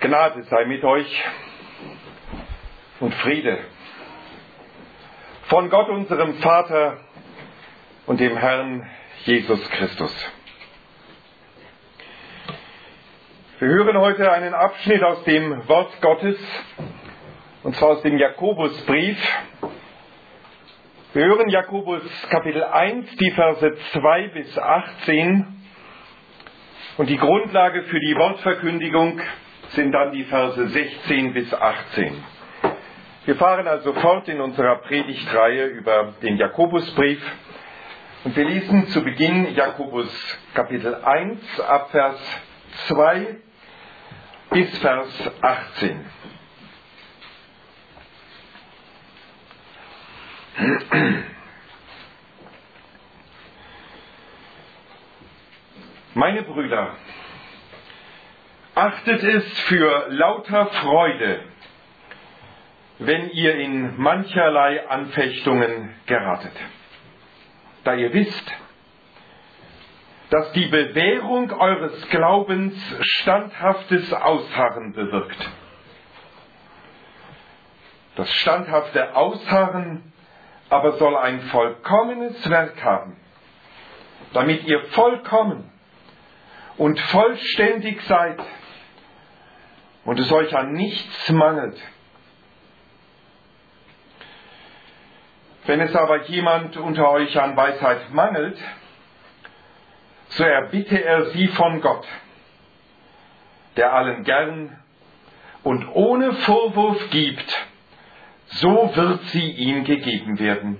Gnade sei mit euch und Friede von Gott, unserem Vater und dem Herrn Jesus Christus. Wir hören heute einen Abschnitt aus dem Wort Gottes, und zwar aus dem Jakobusbrief. Wir hören Jakobus Kapitel 1, die Verse 2 bis 18, und die Grundlage für die Wortverkündigung sind dann die Verse 16 bis 18. Wir fahren also fort in unserer Predigtreihe über den Jakobusbrief und wir lesen zu Beginn Jakobus Kapitel 1 ab Vers 2 bis Vers 18. Meine Brüder, achtet es für lauter Freude, wenn ihr in mancherlei Anfechtungen geratet, da ihr wisst, dass die Bewährung eures Glaubens standhaftes Ausharren bewirkt. Das standhafte Ausharren aber soll ein vollkommenes Werk haben, damit ihr vollkommen und vollständig seid und es euch an nichts mangelt. Wenn es aber jemand unter euch an Weisheit mangelt, so erbitte er sie von Gott, der allen gern und ohne Vorwurf gibt, so wird sie ihm gegeben werden.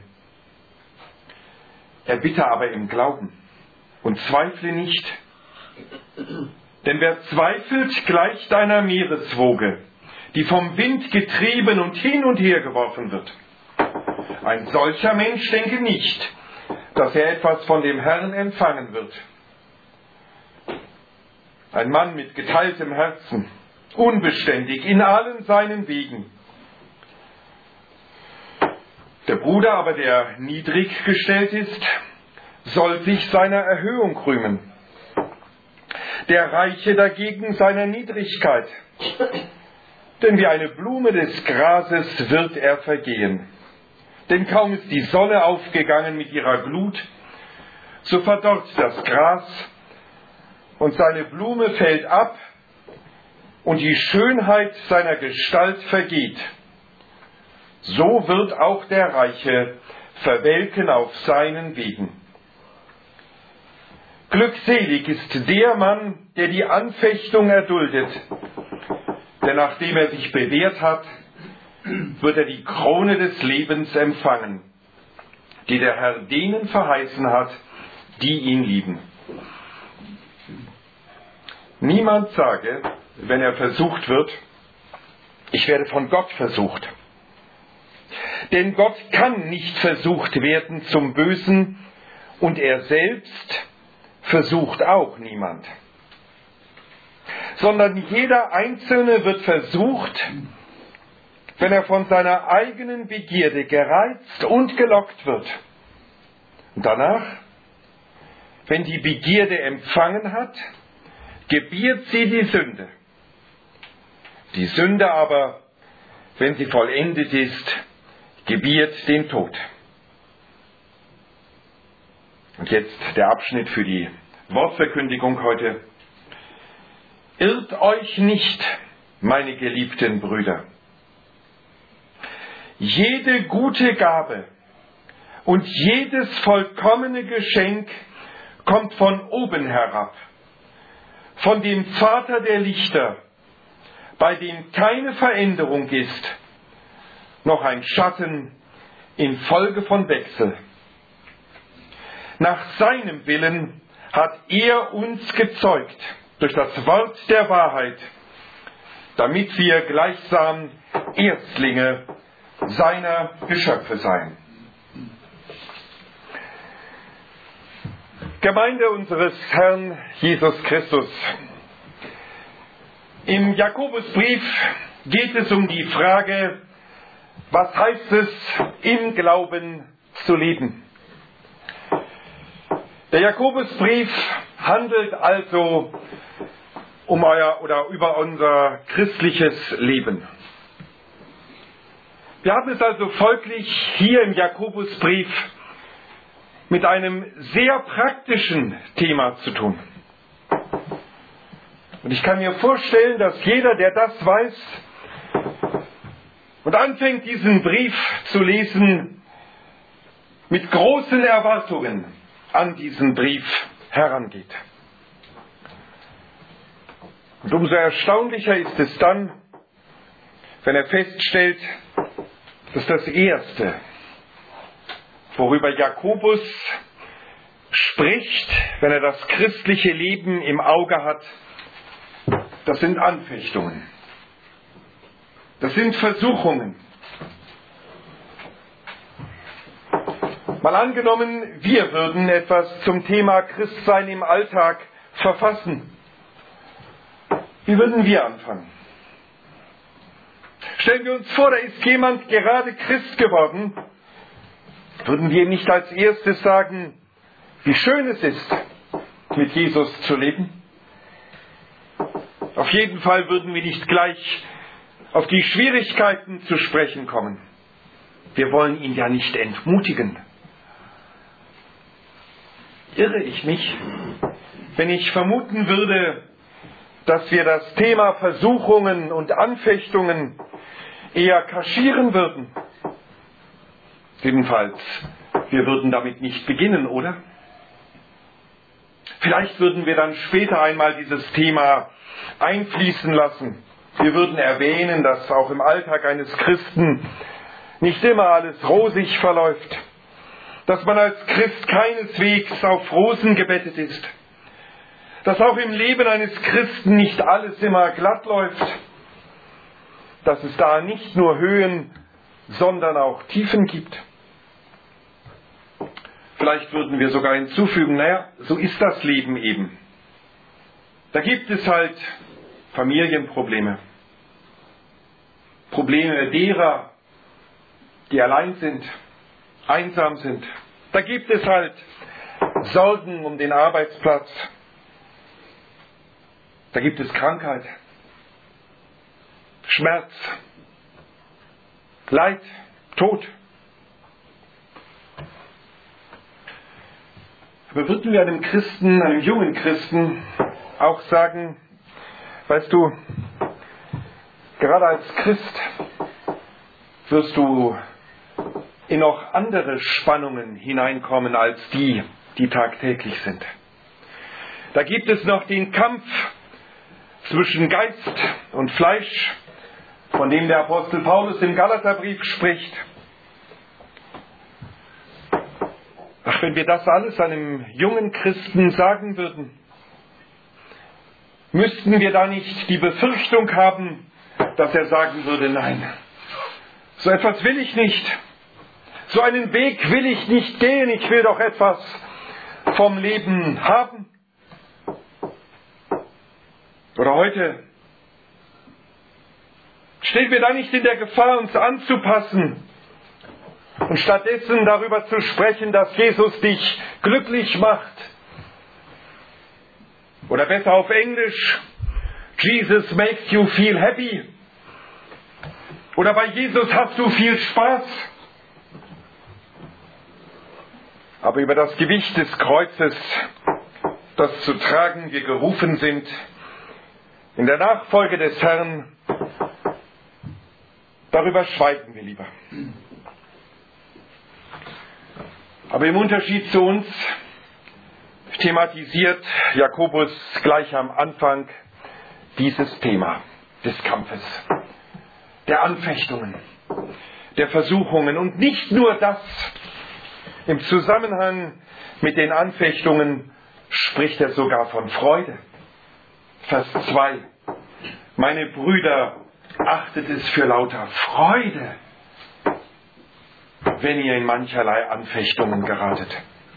Erbitte aber im Glauben und zweifle nicht, denn wer zweifelt, gleicht einer Meereswoge, die vom Wind getrieben und her geworfen wird. Ein solcher Mensch denke nicht, dass er etwas von dem Herrn empfangen wird. Ein Mann mit geteiltem Herzen, unbeständig in allen seinen Wegen. Der Bruder aber, der niedrig gestellt ist, soll sich seiner Erhöhung rühmen. Der Reiche dagegen seiner Niedrigkeit. Denn wie eine Blume des Grases wird er vergehen. Denn kaum ist die Sonne aufgegangen mit ihrer Glut, so verdorrt das Gras und seine Blume fällt ab und die Schönheit seiner Gestalt vergeht. So wird auch der Reiche verwelken auf seinen Wegen. Glückselig ist der Mann, der die Anfechtung erduldet, denn nachdem er sich bewährt hat, wird er die Krone des Lebens empfangen, die der Herr denen verheißen hat, die ihn lieben. Niemand sage, wenn er versucht wird, ich werde von Gott versucht. Denn Gott kann nicht versucht werden zum Bösen und er selbst versucht auch niemand. Sondern jeder Einzelne wird versucht, wenn er von seiner eigenen Begierde gereizt und gelockt wird. Und danach, wenn die Begierde empfangen hat, gebiert sie die Sünde. Die Sünde aber, wenn sie vollendet ist, gebiert den Tod. Und jetzt der Abschnitt für die Wortverkündigung heute. Irrt euch nicht, meine geliebten Brüder. Jede gute Gabe und jedes vollkommene Geschenk kommt von oben herab, von dem Vater der Lichter, bei dem keine Veränderung ist, noch ein Schatten infolge von Wechsel. Nach seinem Willen hat er uns gezeugt durch das Wort der Wahrheit, damit wir gleichsam Erstlinge seiner Geschöpfe seien. Gemeinde unseres Herrn Jesus Christus. Im Jakobusbrief geht es um die Frage, was heißt es, im Glauben zu leben? Der Jakobusbrief handelt also über unser christliches Leben. Wir haben es also folglich hier im Jakobusbrief mit einem sehr praktischen Thema zu tun. Und ich kann mir vorstellen, dass jeder, der das weiß und anfängt, diesen Brief zu lesen, mit großen Erwartungen an diesen Brief herangeht. Und umso erstaunlicher ist es dann, wenn er feststellt, dass das Erste, worüber Jakobus spricht, wenn er das christliche Leben im Auge hat, das sind Anfechtungen. Das sind Versuchungen. Mal angenommen, wir würden etwas zum Thema Christsein im Alltag verfassen. Wie würden wir anfangen? Stellen wir uns vor, da ist jemand gerade Christ geworden. Würden wir ihm nicht als erstes sagen, wie schön es ist, mit Jesus zu leben? Auf jeden Fall würden wir nicht gleich auf die Schwierigkeiten zu sprechen kommen. Wir wollen ihn ja nicht entmutigen. Irre ich mich, wenn ich vermuten würde, dass wir das Thema Versuchungen und Anfechtungen eher kaschieren würden? Jedenfalls, wir würden damit nicht beginnen, oder? Vielleicht würden wir dann später einmal dieses Thema einfließen lassen. Wir würden erwähnen, dass auch im Alltag eines Christen nicht immer alles rosig verläuft, dass man als Christ keineswegs auf Rosen gebettet ist, dass auch im Leben eines Christen nicht alles immer glatt läuft, dass es da nicht nur Höhen, sondern auch Tiefen gibt. Vielleicht würden wir sogar hinzufügen, naja, so ist das Leben eben. Da gibt es halt Familienprobleme, Probleme derer, die allein sind, einsam sind. Da gibt es halt Sorgen um den Arbeitsplatz. Da gibt es Krankheit, Schmerz, Leid, Tod. Aber würden wir einem Christen, einem jungen Christen auch sagen, weißt du, gerade als Christ wirst du in noch andere Spannungen hineinkommen als die tagtäglich sind. Da gibt es noch den Kampf zwischen Geist und Fleisch, von dem der Apostel Paulus im Galaterbrief spricht. Ach, wenn wir das alles einem jungen Christen sagen würden, müssten wir da nicht die Befürchtung haben, dass er sagen würde, nein, so etwas will ich nicht. So einen Weg will ich nicht gehen. Ich will doch etwas vom Leben haben. Oder heute stehen wir da nicht in der Gefahr, uns anzupassen und stattdessen darüber zu sprechen, dass Jesus dich glücklich macht. Oder besser auf Englisch, Jesus makes you feel happy. Oder bei Jesus hast du viel Spaß. Aber über das Gewicht des Kreuzes, das zu tragen wir gerufen sind, in der Nachfolge des Herrn, darüber schweigen wir lieber. Aber im Unterschied zu uns thematisiert Jakobus gleich am Anfang dieses Thema des Kampfes, der Anfechtungen, der Versuchungen. Und nicht nur das, im Zusammenhang mit den Anfechtungen spricht er sogar von Freude. Vers 2. Meine Brüder, achtet es für lauter Freude, wenn ihr in mancherlei Anfechtungen geratet.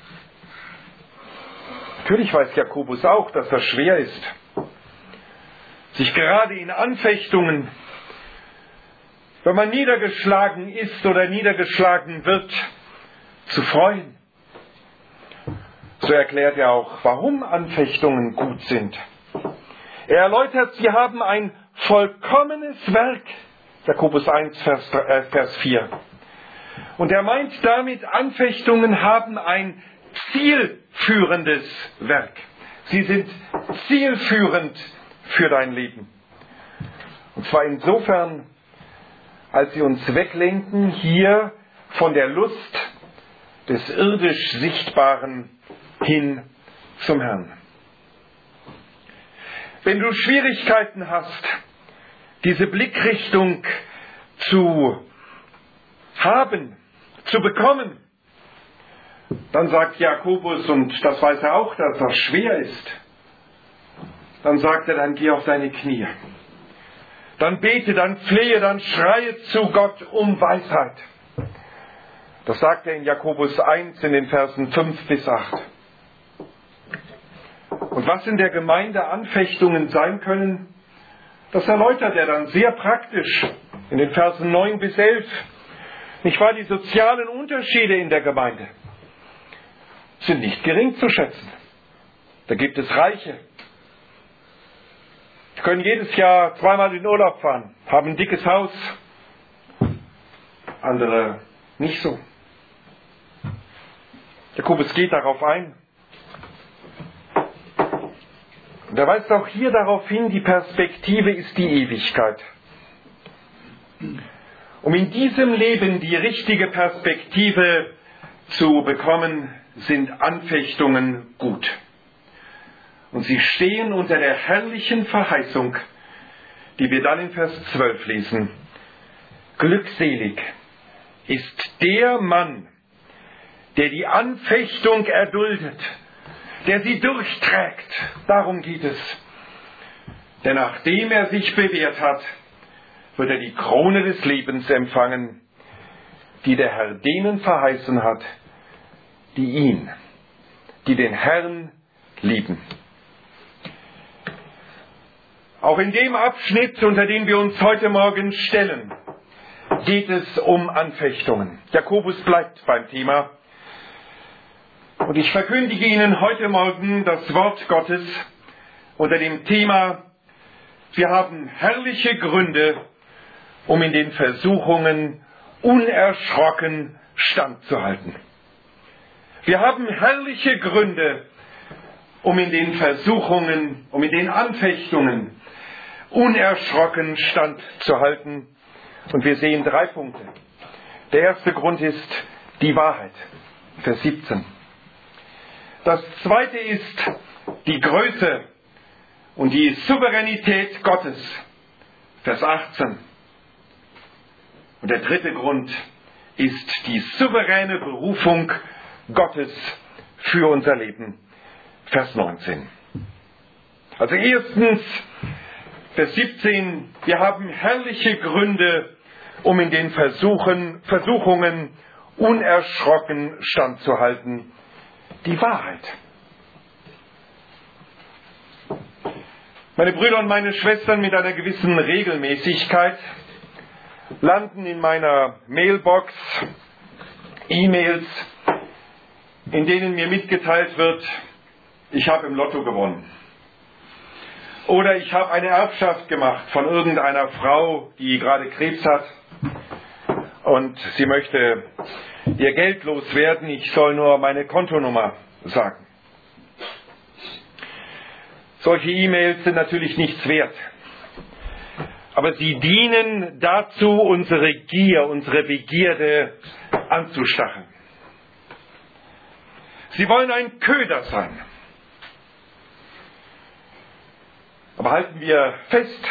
Natürlich weiß Jakobus auch, dass das schwer ist, sich gerade in Anfechtungen, wenn man niedergeschlagen ist oder niedergeschlagen wird, zu freuen. So erklärt er auch, warum Anfechtungen gut sind. Er erläutert, sie haben ein vollkommenes Werk. Jakobus 1, Vers 4. Und er meint damit, Anfechtungen haben ein zielführendes Werk. Sie sind zielführend für dein Leben. Und zwar insofern, als sie uns weglenken hier von der Lust des irdisch Sichtbaren hin zum Herrn. Wenn du Schwierigkeiten hast, diese Blickrichtung zu haben, zu bekommen, dann sagt Jakobus, und das weiß er auch, dass das schwer ist, dann sagt er, dann geh auf deine Knie. Dann bete, dann flehe, dann schreie zu Gott um Weisheit. Das sagt er in Jakobus 1 in den Versen 5 bis 8. Und was in der Gemeinde Anfechtungen sein können, das erläutert er dann sehr praktisch in den Versen 9 bis 11. Nicht wahr? Die sozialen Unterschiede in der Gemeinde sind nicht gering zu schätzen. Da gibt es Reiche. Die können jedes Jahr zweimal in den Urlaub fahren, haben ein dickes Haus. Andere nicht so. Jakobus geht darauf ein. Und er weist auch hier darauf hin, die Perspektive ist die Ewigkeit. Um in diesem Leben die richtige Perspektive zu bekommen, sind Anfechtungen gut. Und sie stehen unter der herrlichen Verheißung, die wir dann in Vers 12 lesen. Glückselig ist der Mann, der die Anfechtung erduldet, der sie durchträgt. Darum geht es. Denn nachdem er sich bewährt hat, wird er die Krone des Lebens empfangen, die der Herr denen verheißen hat, die den Herrn lieben. Auch in dem Abschnitt, unter dem wir uns heute Morgen stellen, geht es um Anfechtungen. Jakobus bleibt beim Thema. Und ich verkündige Ihnen heute Morgen das Wort Gottes unter dem Thema: Wir haben herrliche Gründe, um in den Versuchungen unerschrocken standzuhalten. Wir haben herrliche Gründe, um in den Versuchungen, um in den Anfechtungen unerschrocken standzuhalten. Und wir sehen 3 Punkte. Der erste Grund ist die Wahrheit, Vers 17. Das zweite ist die Größe und die Souveränität Gottes, Vers 18. Und der dritte Grund ist die souveräne Berufung Gottes für unser Leben, Vers 19. Also erstens, Vers 17, wir haben herrliche Gründe, um in den Versuchungen unerschrocken standzuhalten. Die Wahrheit. Meine Brüder und meine Schwestern, mit einer gewissen Regelmäßigkeit landen in meiner Mailbox E-Mails, in denen mir mitgeteilt wird, ich habe im Lotto gewonnen. Oder ich habe eine Erbschaft gemacht von irgendeiner Frau, die gerade Krebs hat und sie möchte ihr Geld loswerden, ich soll nur meine Kontonummer sagen. Solche E-Mails sind natürlich nichts wert. Aber sie dienen dazu, unsere Gier, unsere Begierde anzustacheln. Sie wollen ein Köder sein. Aber halten wir fest,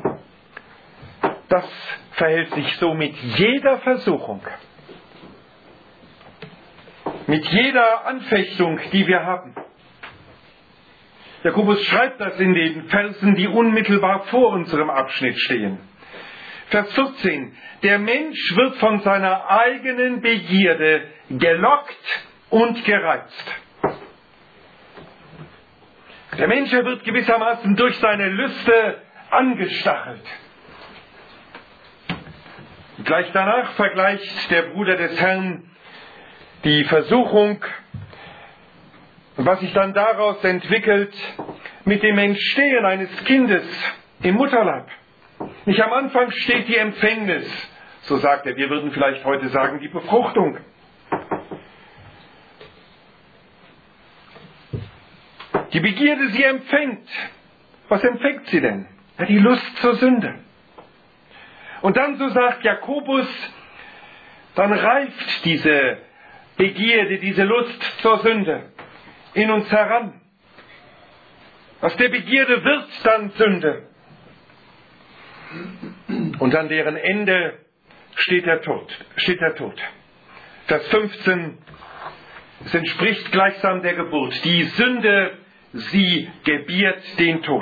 das verhält sich so mit jeder Versuchung, mit jeder Anfechtung, die wir haben. Jakobus schreibt das in den Versen, die unmittelbar vor unserem Abschnitt stehen. Vers 14. Der Mensch wird von seiner eigenen Begierde gelockt und gereizt. Der Mensch wird gewissermaßen durch seine Lüste angestachelt. Und gleich danach vergleicht der Bruder des Herrn die Versuchung und was sich dann daraus entwickelt mit dem Entstehen eines Kindes im Mutterleib. Nicht am Anfang steht die Empfängnis, so sagt er, wir würden vielleicht heute sagen, die Befruchtung. Die Begierde, sie empfängt. Was empfängt sie denn? Ja, die Lust zur Sünde. Und dann, so sagt Jakobus, dann reift diese Begierde, diese Lust zur Sünde in uns heran. Aus der Begierde wird dann Sünde. Und an deren Ende steht der Tod. Vers 15, es entspricht gleichsam der Geburt. Die Sünde, sie gebiert den Tod.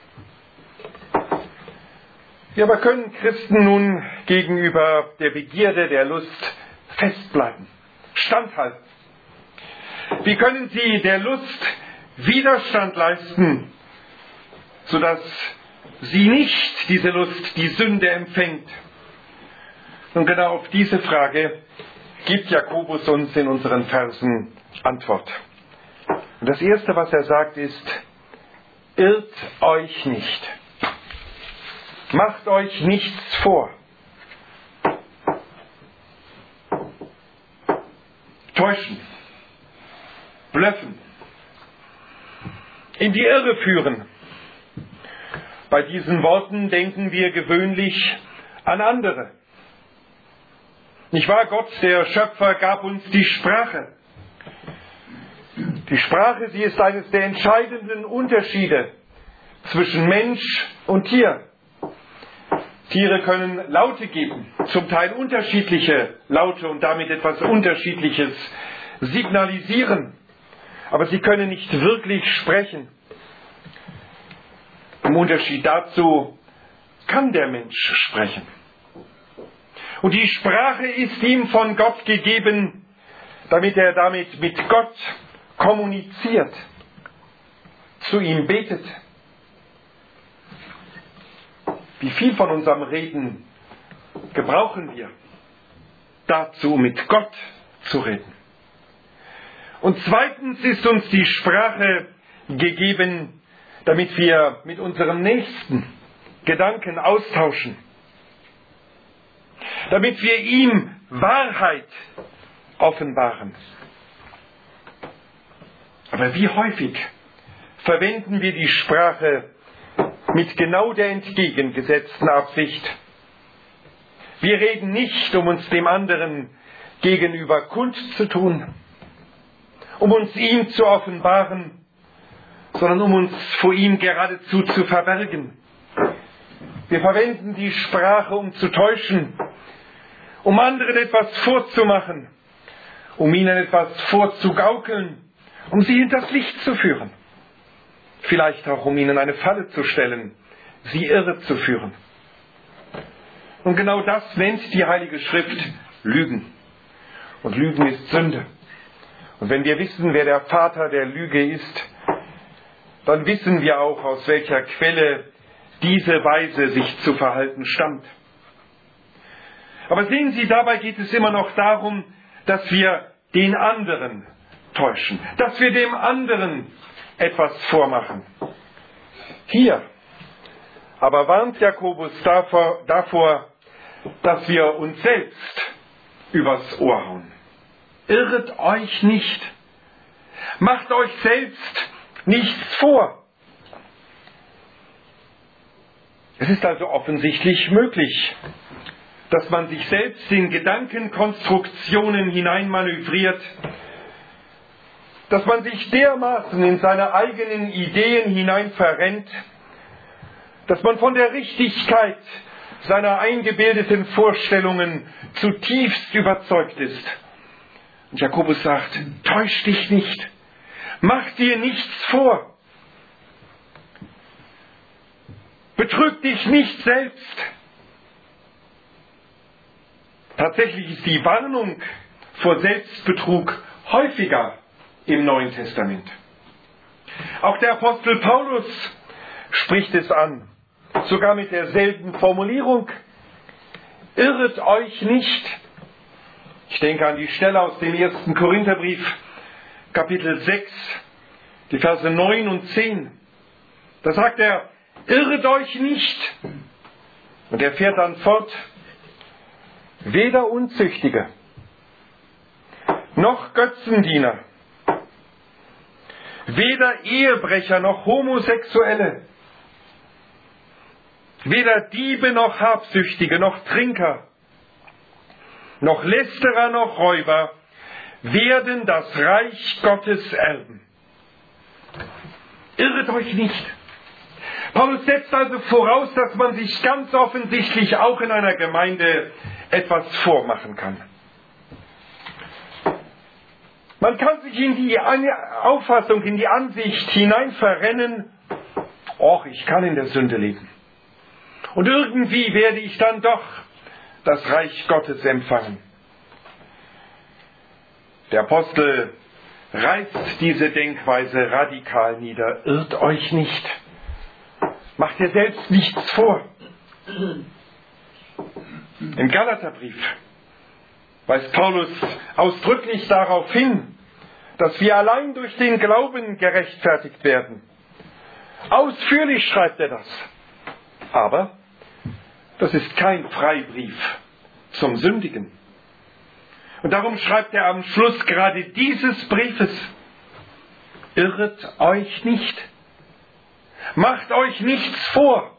Wir aber können Christen nun gegenüber der Begierde, der Lust festbleiben, standhalten. Wie können sie der Lust Widerstand leisten, sodass sie nicht, diese Lust, die Sünde empfängt? Und genau auf diese Frage gibt Jakobus uns in unseren Versen Antwort. Und das Erste, was er sagt, ist, irrt euch nicht. Macht euch nichts vor. Täuschen, blöffen, in die Irre führen. Bei diesen Worten denken wir gewöhnlich an andere. Nicht wahr? Gott, der Schöpfer, gab uns die Sprache. Die Sprache, sie ist eines der entscheidenden Unterschiede zwischen Mensch und Tier. Tiere können Laute geben, zum Teil unterschiedliche Laute und damit etwas Unterschiedliches signalisieren. Aber sie können nicht wirklich sprechen. Im Unterschied dazu kann der Mensch sprechen. Und die Sprache ist ihm von Gott gegeben, damit er damit mit Gott kommuniziert, zu ihm betet. Wie viel von unserem Reden gebrauchen wir dazu, um mit Gott zu reden? Und zweitens ist uns die Sprache gegeben, damit wir mit unserem Nächsten Gedanken austauschen, damit wir ihm Wahrheit offenbaren. Aber wie häufig verwenden wir die Sprache mit genau der entgegengesetzten Absicht? Wir reden nicht, um uns dem anderen gegenüber kundzutun, um uns ihm zu offenbaren, sondern um uns vor ihm geradezu zu verbergen. Wir verwenden die Sprache, um zu täuschen, um anderen etwas vorzumachen, um ihnen etwas vorzugaukeln, um sie hinters Licht zu führen. Vielleicht auch, um ihnen eine Falle zu stellen, sie irre zu führen. Und genau das nennt die Heilige Schrift Lügen. Und Lügen ist Sünde. Und wenn wir wissen, wer der Vater der Lüge ist, dann wissen wir auch, aus welcher Quelle diese Weise sich zu verhalten stammt. Aber sehen Sie, dabei geht es immer noch darum, dass wir den anderen täuschen, dass wir dem anderen etwas vormachen. Hier aber warnt Jakobus davor, dass wir uns selbst übers Ohr hauen. Irret euch nicht. Macht euch selbst nichts vor. Es ist also offensichtlich möglich, dass man sich selbst in Gedankenkonstruktionen hineinmanövriert, dass man sich dermaßen in seine eigenen Ideen hinein verrennt, dass man von der Richtigkeit seiner eingebildeten Vorstellungen zutiefst überzeugt ist. Und Jakobus sagt, täusch dich nicht, mach dir nichts vor, betrüg dich nicht selbst. Tatsächlich ist die Warnung vor Selbstbetrug häufiger im Neuen Testament. Auch der Apostel Paulus spricht es an, sogar mit derselben Formulierung. Irret euch nicht. Ich denke an die Stelle aus dem 1. Korintherbrief, Kapitel 6, die Verse 9 und 10. Da sagt er, irret euch nicht. Und er fährt dann fort, weder Unzüchtige, noch Götzendiener, weder Ehebrecher noch Homosexuelle, weder Diebe noch Habsüchtige noch Trinker, noch Lästerer noch Räuber werden das Reich Gottes erben. Irret euch nicht. Paulus setzt also voraus, dass man sich ganz offensichtlich auch in einer Gemeinde etwas vormachen kann. Man kann sich in die Auffassung, in die Ansicht hinein verrennen, och, ich kann in der Sünde leben. Und irgendwie werde ich dann doch das Reich Gottes empfangen. Der Apostel reißt diese Denkweise radikal nieder. Irrt euch nicht. Macht ihr selbst nichts vor. Im Galaterbrief weist Paulus ausdrücklich darauf hin, dass wir allein durch den Glauben gerechtfertigt werden. Ausführlich schreibt er das. Aber das ist kein Freibrief zum Sündigen. Und darum schreibt er am Schluss gerade dieses Briefes, irret euch nicht. Macht euch nichts vor.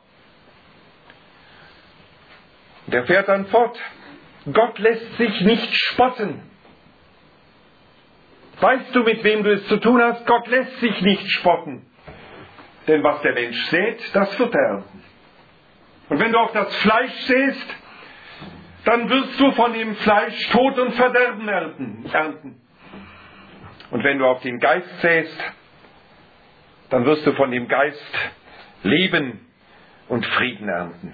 Und er fährt dann fort. Gott lässt sich nicht spotten. Weißt du, mit wem du es zu tun hast? Gott lässt sich nicht spotten. Denn was der Mensch sät, das wird er ernten. Und wenn du auf das Fleisch säst, dann wirst du von dem Fleisch Tod und Verderben ernten. Und wenn du auf den Geist säst, dann wirst du von dem Geist Leben und Frieden ernten.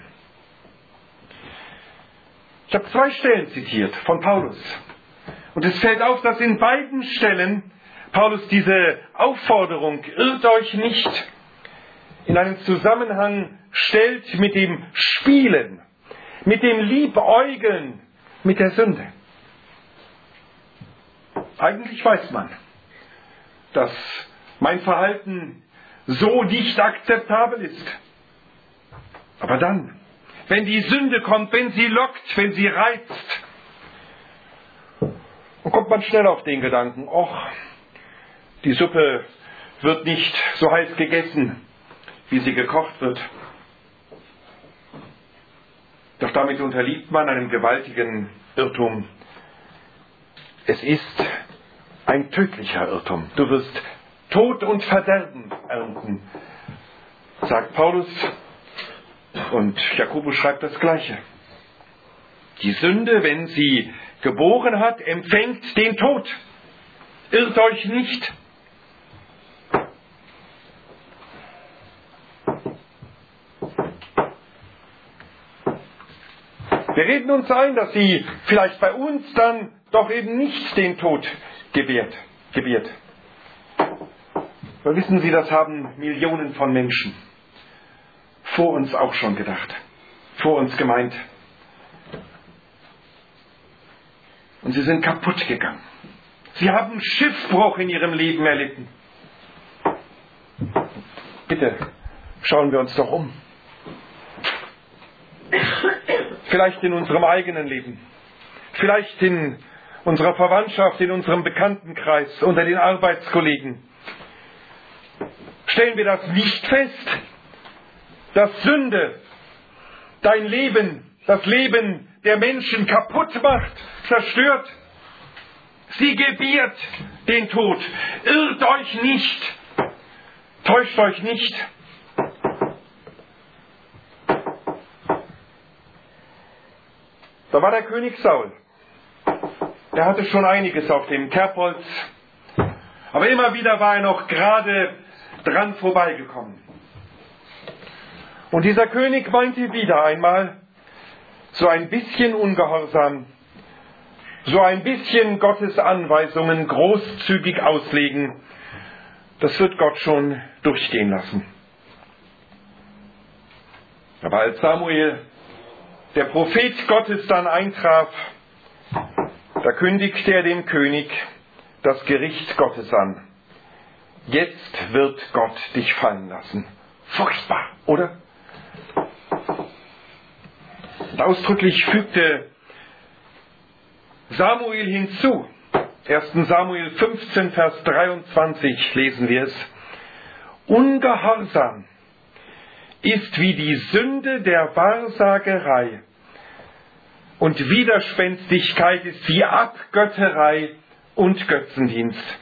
Ich habe 2 Stellen zitiert von Paulus. Und es fällt auf, dass in beiden Stellen Paulus diese Aufforderung, irrt euch nicht, in einen Zusammenhang stellt mit dem Spielen, mit dem Liebäugeln mit der Sünde. Eigentlich weiß man, dass mein Verhalten so nicht akzeptabel ist. Aber dann, wenn die Sünde kommt, wenn sie lockt, wenn sie reizt, dann kommt man schnell auf den Gedanken, och, die Suppe wird nicht so heiß gegessen, wie sie gekocht wird. Doch damit unterliegt man einem gewaltigen Irrtum. Es ist ein tödlicher Irrtum. Du wirst Tod und Verderben ernten, sagt Paulus. Und Jakobus schreibt das Gleiche. Die Sünde, wenn sie geboren hat, empfängt den Tod. Irrt euch nicht. Wir reden uns ein, dass sie vielleicht bei uns dann doch eben nicht den Tod gebiert. Aber wissen Sie, das haben Millionen von Menschen vor uns auch schon gedacht, vor uns gemeint. Und sie sind kaputt gegangen. Sie haben Schiffbruch in ihrem Leben erlitten. Bitte, schauen wir uns doch um. Vielleicht in unserem eigenen Leben. Vielleicht in unserer Verwandtschaft, in unserem Bekanntenkreis, unter den Arbeitskollegen. Stellen wir das nicht fest, dass Sünde dein Leben, das Leben der Menschen kaputt macht, zerstört? Sie gebiert den Tod. Irrt euch nicht. Täuscht euch nicht. Da war der König Saul. Er hatte schon einiges auf dem Kerbholz, aber immer wieder war er noch gerade dran vorbeigekommen. Und dieser König meinte wieder einmal, so ein bisschen Ungehorsam, so ein bisschen Gottes Anweisungen großzügig auslegen, das wird Gott schon durchgehen lassen. Aber als Samuel, der Prophet Gottes, dann eintraf, da kündigte er dem König das Gericht Gottes an. Jetzt wird Gott dich fallen lassen. Furchtbar, oder? Und ausdrücklich fügte Samuel hinzu. 1. Samuel 15, Vers 23 lesen wir es. Ungehorsam ist wie die Sünde der Wahrsagerei und Widerspenstigkeit ist wie Abgötterei und Götzendienst.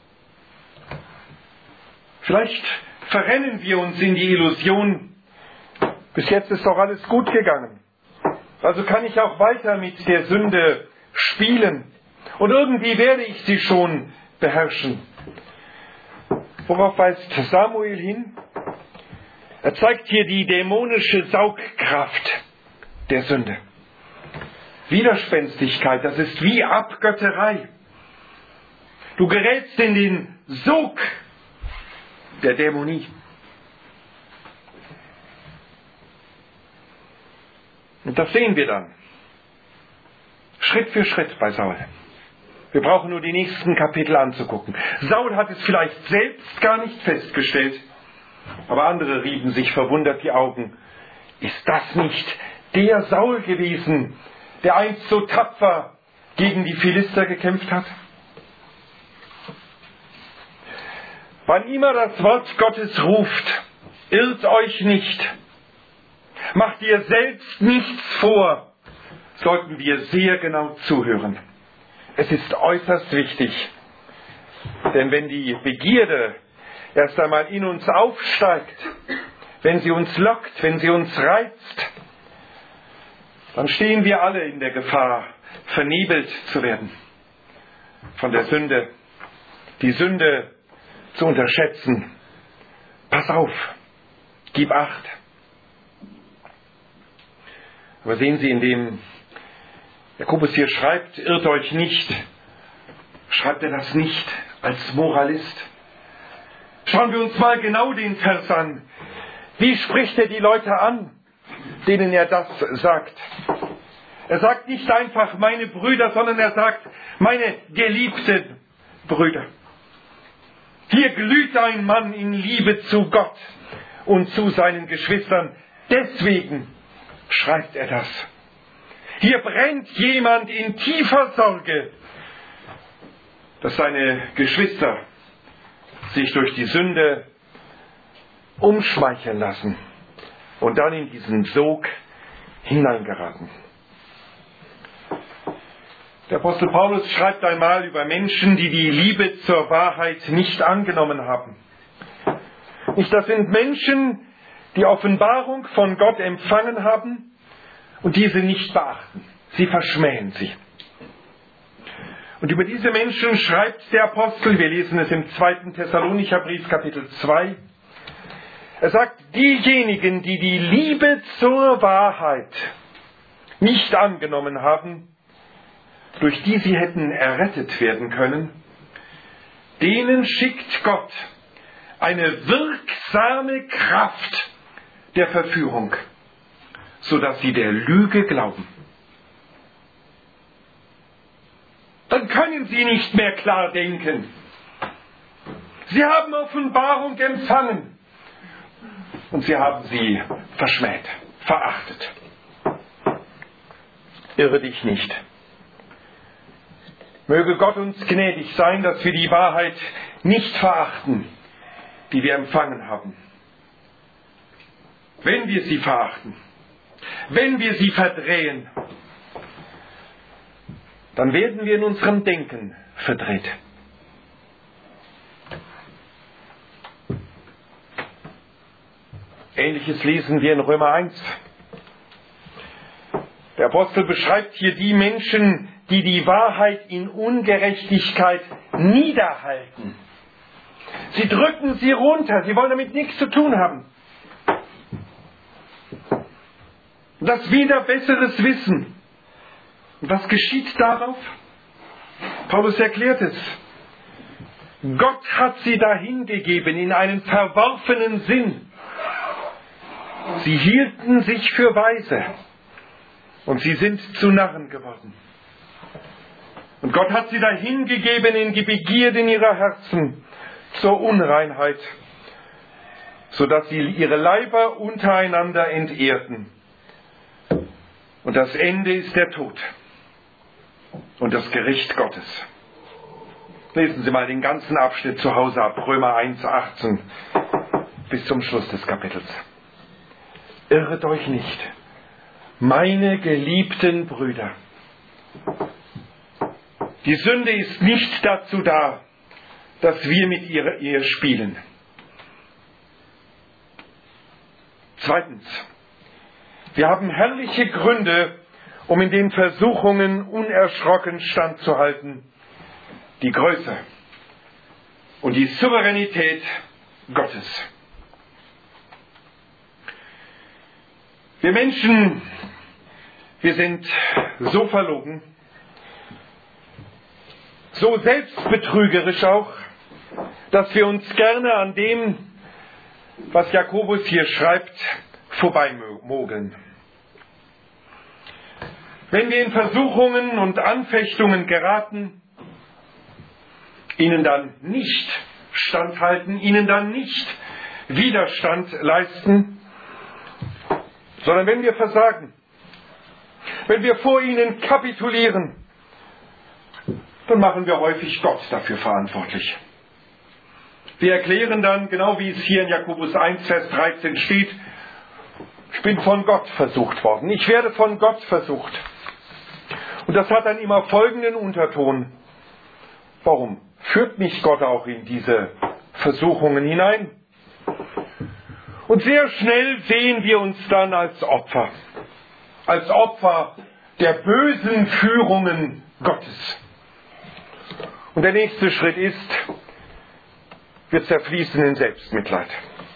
Vielleicht verrennen wir uns in die Illusion, bis jetzt ist doch alles gut gegangen. Also kann ich auch weiter mit der Sünde spielen und irgendwie werde ich sie schon beherrschen. Worauf weist Samuel hin? Er zeigt hier die dämonische Saugkraft der Sünde. Widerspenstigkeit, das ist wie Abgötterei. Du gerätst in den Sog der Dämonie. Und das sehen wir dann. Schritt für Schritt bei Saul. Wir brauchen nur die nächsten Kapitel anzugucken. Saul hat es vielleicht selbst gar nicht festgestellt, aber andere rieben sich verwundert die Augen. Ist das nicht der Saul gewesen, der einst so tapfer gegen die Philister gekämpft hat? Wann immer das Wort Gottes ruft, irrt euch nicht, macht ihr selbst nichts vor, sollten wir sehr genau zuhören. Es ist äußerst wichtig, denn wenn die Begierde erst einmal in uns aufsteigt, wenn sie uns lockt, wenn sie uns reizt, dann stehen wir alle in der Gefahr, vernebelt zu werden von der Sünde, die Sünde zu unterschätzen. Pass auf, gib Acht. Aber sehen Sie, indem Jakobus hier schreibt, irrt euch nicht, schreibt er das nicht als Moralist. Schauen wir uns mal genau den Vers an. Wie spricht er die Leute an, denen er das sagt? Er sagt nicht einfach meine Brüder, sondern er sagt meine geliebten Brüder. Hier glüht ein Mann in Liebe zu Gott und zu seinen Geschwistern. Deswegen schreibt er das. Hier brennt jemand in tiefer Sorge, dass seine Geschwister sich durch die Sünde umschmeicheln lassen und dann in diesen Sog hineingeraten. Der Apostel Paulus schreibt einmal über Menschen, die die Liebe zur Wahrheit nicht angenommen haben. Das sind Menschen, die Offenbarung von Gott empfangen haben und diese nicht beachten. Sie verschmähen sie. Und über diese Menschen schreibt der Apostel, wir lesen es im 2. Thessalonicher Brief, Kapitel 2, er sagt, diejenigen, die die Liebe zur Wahrheit nicht angenommen haben, durch die sie hätten errettet werden können, denen schickt Gott eine wirksame Kraft der Verführung, sodass sie der Lüge glauben. Dann können sie nicht mehr klar denken. Sie haben Offenbarung empfangen und sie haben sie verschmäht, verachtet. Irre dich nicht. Möge Gott uns gnädig sein, dass wir die Wahrheit nicht verachten, die wir empfangen haben. Wenn wir sie verachten, wenn wir sie verdrehen, dann werden wir in unserem Denken verdreht. Ähnliches lesen wir in Römer 1. Der Apostel beschreibt hier die Menschen, die die Wahrheit in Ungerechtigkeit niederhalten. Sie drücken sie runter, sie wollen damit nichts zu tun haben. Das wieder besseres Wissen. Und was geschieht darauf? Paulus erklärt es. Gott hat sie dahingegeben in einen verworfenen Sinn. Sie hielten sich für weise und sie sind zu Narren geworden. Und Gott hat sie dahingegeben in die Begierden ihrer Herzen zur Unreinheit sodass sie ihre Leiber untereinander entehrten. Und das Ende ist der Tod und das Gericht Gottes. Lesen Sie mal den ganzen Abschnitt zu Hause ab, Römer 1, 18 bis zum Schluss des Kapitels. Irret euch nicht, meine geliebten Brüder. Die Sünde ist nicht dazu da, dass wir mit ihr spielen. Zweitens, wir haben herrliche Gründe, um in den Versuchungen unerschrocken standzuhalten. Die Größe und die Souveränität Gottes. Wir Menschen, wir sind so verlogen, so selbstbetrügerisch auch, dass wir uns gerne an dem, was Jakobus hier schreibt, vorbeimogeln. Wenn wir in Versuchungen und Anfechtungen geraten, ihnen dann nicht standhalten, ihnen dann nicht Widerstand leisten, sondern wenn wir versagen, wenn wir vor ihnen kapitulieren, dann machen wir häufig Gott dafür verantwortlich. Wir erklären dann, genau wie es hier in Jakobus 1, Vers 13 steht, ich bin von Gott versucht worden, ich werde von Gott versucht. Und das hat dann immer folgenden Unterton. Warum führt mich Gott auch in diese Versuchungen hinein? Und sehr schnell sehen wir uns dann als Opfer der bösen Führungen Gottes. Und der nächste Schritt ist, wir zerfließen in Selbstmitleid.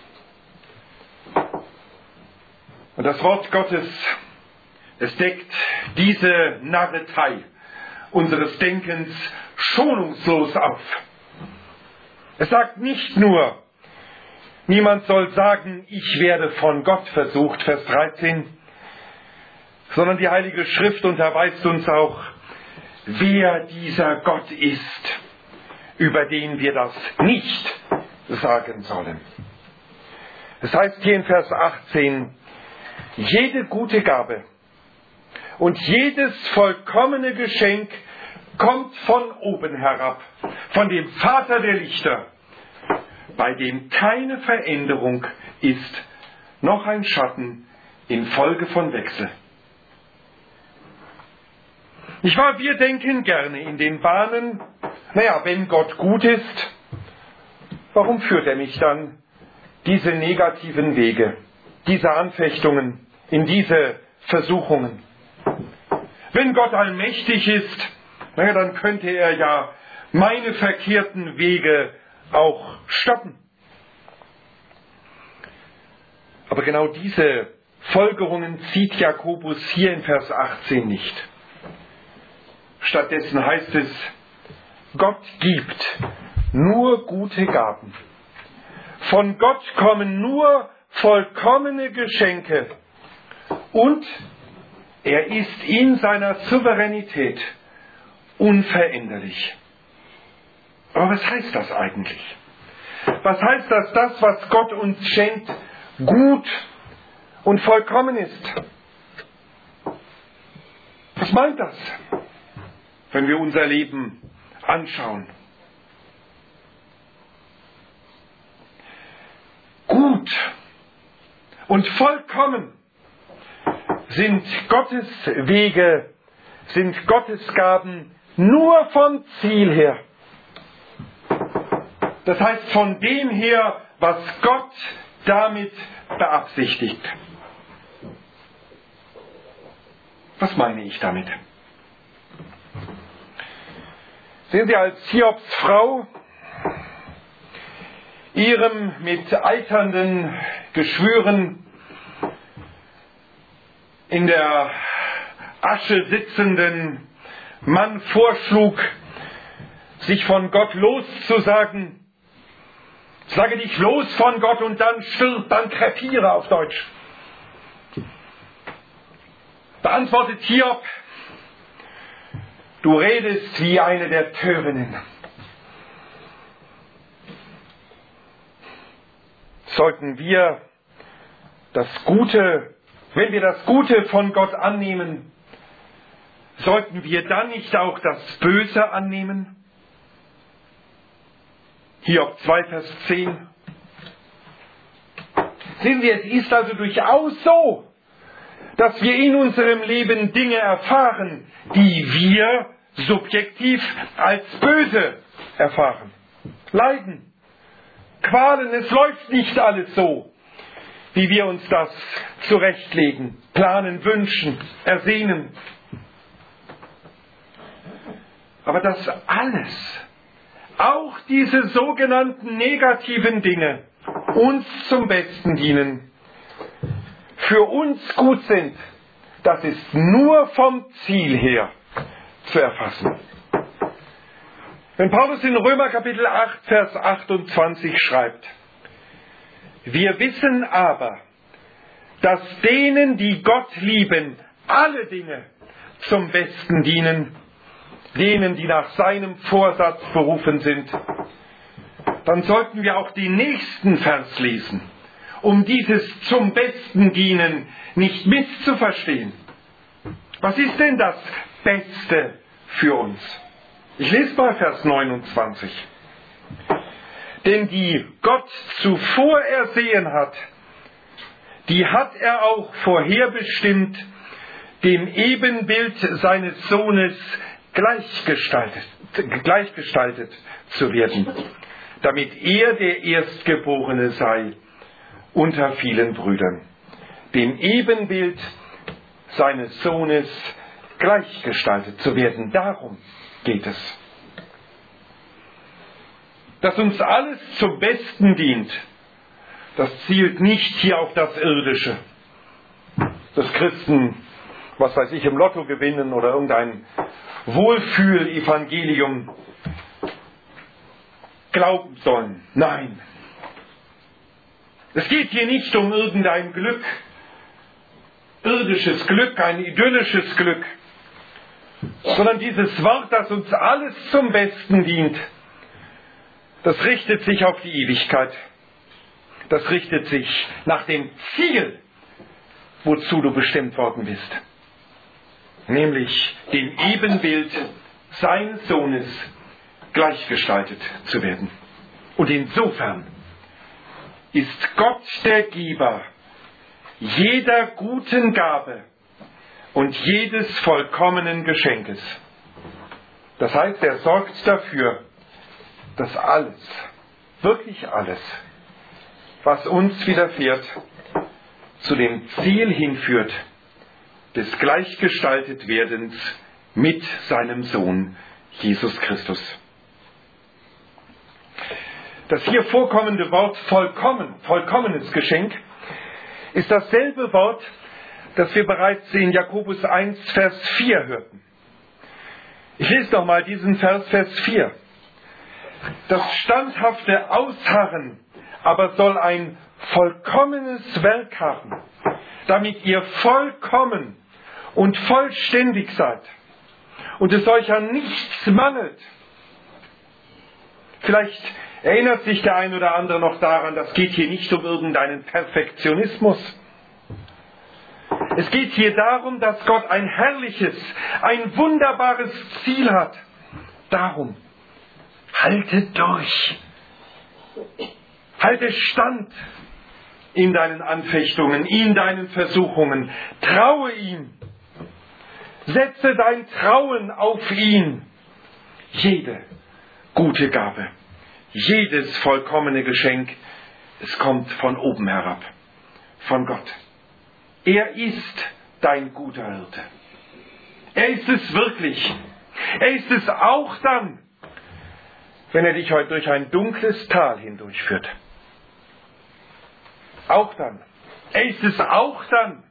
Und das Wort Gottes, es deckt diese Narretei unseres Denkens schonungslos auf. Es sagt nicht nur, niemand soll sagen, ich werde von Gott versucht, Vers 13, sondern die Heilige Schrift unterweist uns auch, wer dieser Gott ist, über den wir das nicht sagen sollen. Es heißt hier in Vers 18, jede gute Gabe und jedes vollkommene Geschenk kommt von oben herab, von dem Vater der Lichter, bei dem keine Veränderung ist, noch ein Schatten infolge von Wechsel. Nicht wahr? Wir denken gerne in den Bahnen, wenn Gott gut ist, warum führt er mich dann diese negativen Wege, diese Anfechtungen, in diese Versuchungen? Wenn Gott allmächtig ist, dann könnte er ja meine verkehrten Wege auch stoppen. Aber genau diese Folgerungen zieht Jakobus hier in Vers 18 nicht. Stattdessen heißt es, Gott gibt nur gute Gaben. Von Gott kommen nur vollkommene Geschenke und er ist in seiner Souveränität unveränderlich. Aber was heißt das eigentlich? Was heißt das, was Gott uns schenkt, gut und vollkommen ist? Was meint das, wenn wir unser Leben anschauen? Gut und vollkommen sind Gottes Wege, sind Gottes Gaben nur vom Ziel her. Das heißt von dem her, was Gott damit beabsichtigt. Was meine ich damit? Sehen Sie, als Hiobs Frau ihrem mit eiternden Geschwüren in der Asche sitzenden Mann vorschlug, sich von Gott loszusagen, sage dich los von Gott und dann stirb, dann krepiere auf Deutsch. Beantwortet Hiob, du redest wie eine der Törinnen. sollten wir das Gute, wenn wir das Gute von Gott annehmen, sollten wir dann nicht auch das Böse annehmen? Hiob 2, Vers 10. Sehen Sie, es ist also durchaus so, dass wir in unserem Leben Dinge erfahren, die wir subjektiv als böse erfahren. Leiden, Qualen, es läuft nicht alles so, wie wir uns das zurechtlegen, planen, wünschen, ersehnen. Aber das alles, auch diese sogenannten negativen Dinge, uns zum Besten dienen, für uns gut sind, das ist nur vom Ziel her zu erfassen. Wenn Paulus in Römer Kapitel 8, Vers 28 schreibt: Wir wissen aber, dass denen, die Gott lieben, alle Dinge zum Besten dienen, denen, die nach seinem Vorsatz berufen sind. Dann sollten wir auch den nächsten Vers lesen, um dieses zum Besten dienen nicht misszuverstehen. Was ist denn das Beste für uns? Ich lese mal Vers 29. Denn die Gott zuvor ersehen hat, die hat er auch vorherbestimmt, dem Ebenbild seines Sohnes gleichgestaltet zu werden, damit er der Erstgeborene sei unter vielen Brüdern. Dem Ebenbild seines Sohnes gleichgestaltet zu werden. Darum geht es. Dass uns alles zum Besten dient, das zielt nicht hier auf das Irdische. Dass Christen, was weiß ich, im Lotto gewinnen oder irgendein Wohlfühl-Evangelium glauben sollen. Nein. Es geht hier nicht um irgendein Glück, irdisches Glück, ein idyllisches Glück, sondern dieses Wort, das uns alles zum Besten dient, das richtet sich auf die Ewigkeit. Das richtet sich nach dem Ziel, wozu du bestimmt worden bist. Nämlich dem Ebenbild seines Sohnes gleichgestaltet zu werden. Und insofern ist Gott der Geber jeder guten Gabe und jedes vollkommenen Geschenkes. Das heißt, er sorgt dafür, dass alles, wirklich alles, was uns widerfährt, zu dem Ziel hinführt, des Gleichgestaltetwerdens mit seinem Sohn Jesus Christus. Das hier vorkommende Wort vollkommen, vollkommenes Geschenk, ist dasselbe Wort, das wir bereits in Jakobus 1, Vers 4 hörten. Ich lese noch mal diesen Vers 4. Das standhafte Ausharren aber soll ein vollkommenes Werk haben, damit ihr vollkommen und vollständig seid und es euch an nichts mangelt. Vielleicht erinnert sich der ein oder andere noch daran, das geht hier nicht um irgendeinen Perfektionismus. Es geht hier darum, dass Gott ein herrliches, ein wunderbares Ziel hat. Darum, halte durch. Halte stand in deinen Anfechtungen, in deinen Versuchungen. Traue ihm. Setze dein Trauen auf ihn. Jede gute Gabe, jedes vollkommene Geschenk, es kommt von oben herab, von Gott. Er ist dein guter Hirte. Er ist es wirklich. Er ist es auch dann, wenn er dich heute durch ein dunkles Tal hindurchführt. Auch dann. Er ist es auch dann,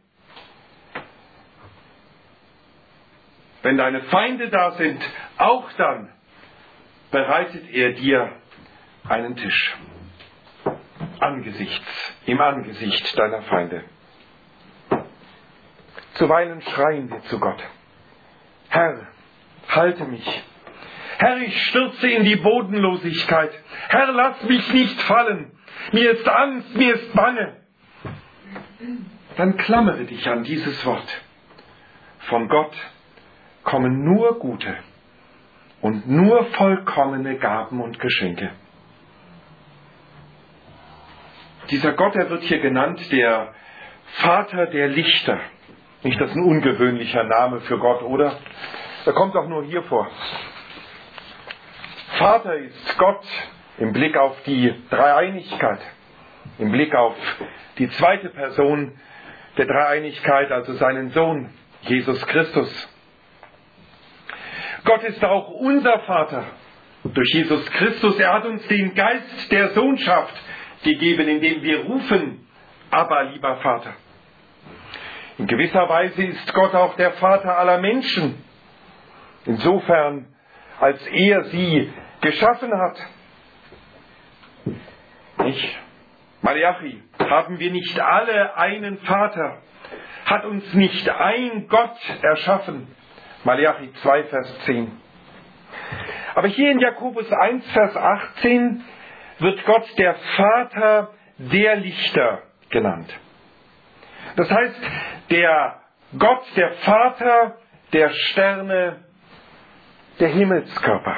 wenn deine Feinde da sind. Auch dann bereitet er dir einen Tisch im Angesicht deiner Feinde. Zuweilen schreien wir zu Gott: Herr, halte mich. Herr, ich stürze in die Bodenlosigkeit. Herr, lass mich nicht fallen. Mir ist Angst, mir ist Bange. Dann klammere dich an dieses Wort. Von Gott kommen nur gute und nur vollkommene Gaben und Geschenke. Dieser Gott, er wird hier genannt der Vater der Lichter. Nicht, das ist ein ungewöhnlicher Name für Gott, oder? Er kommt auch nur hier vor. Vater ist Gott im Blick auf die Dreieinigkeit, im Blick auf die zweite Person der Dreieinigkeit, also seinen Sohn, Jesus Christus. Gott ist auch unser Vater durch Jesus Christus. Er hat uns den Geist der Sohnschaft gegeben, indem wir rufen, aber lieber Vater. In gewisser Weise ist Gott auch der Vater aller Menschen. Insofern, als er sie geschaffen hat. Malachi, haben wir nicht alle einen Vater? Hat uns nicht ein Gott erschaffen? Malachi 2, Vers 10. Aber hier in Jakobus 1, Vers 18 wird Gott der Vater der Lichter genannt. Das heißt, der Gott, der Vater der Sterne, der Himmelskörper.